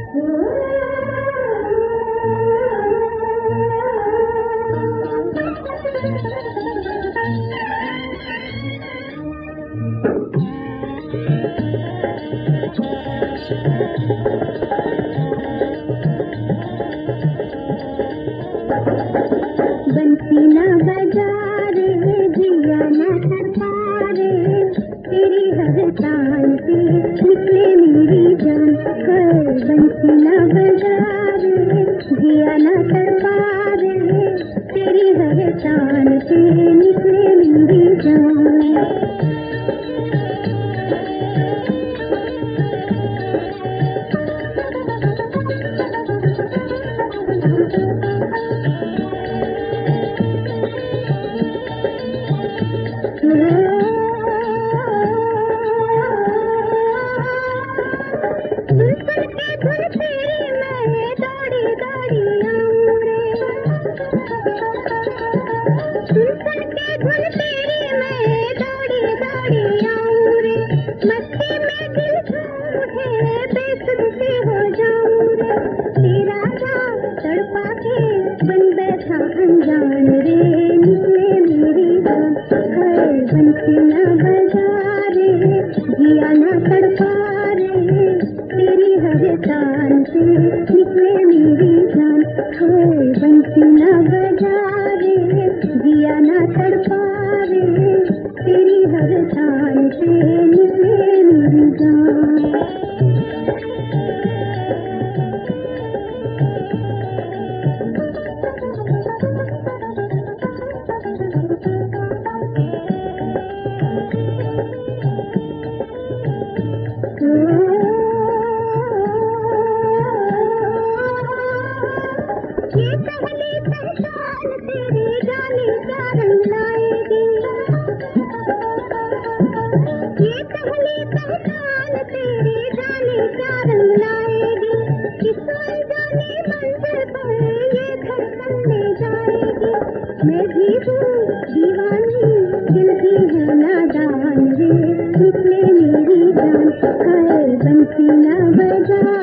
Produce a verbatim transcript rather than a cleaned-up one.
बंसी न बजा रे जिया न करता रे, तेरी हर तान से निकले मेरी जान। बंसी न बजा रे जिया न करता रे, तेरी हर तान से निकले मेरी जान। अनजान रे निकले मेरी जान। बंसी न बजा रे जिया न तड़पा रे, तेरी हर तान से निकले मेरी जान। बंसी न बजा रे जिया न तड़पा रे, तेरी हर तान से निकले मेरी जान। ये पहली पहचान तेरी जाने क्या रंग लाएगी, ये पहली पहचान तेरी जाने क्या रंग लाएगी। किस अनजाने मंजिल पर ये धड़कन ले जाएगी। मैं भी हूँ दीवानी दिल की है नादान रे, निकले मेरी जान। बंसी न बजा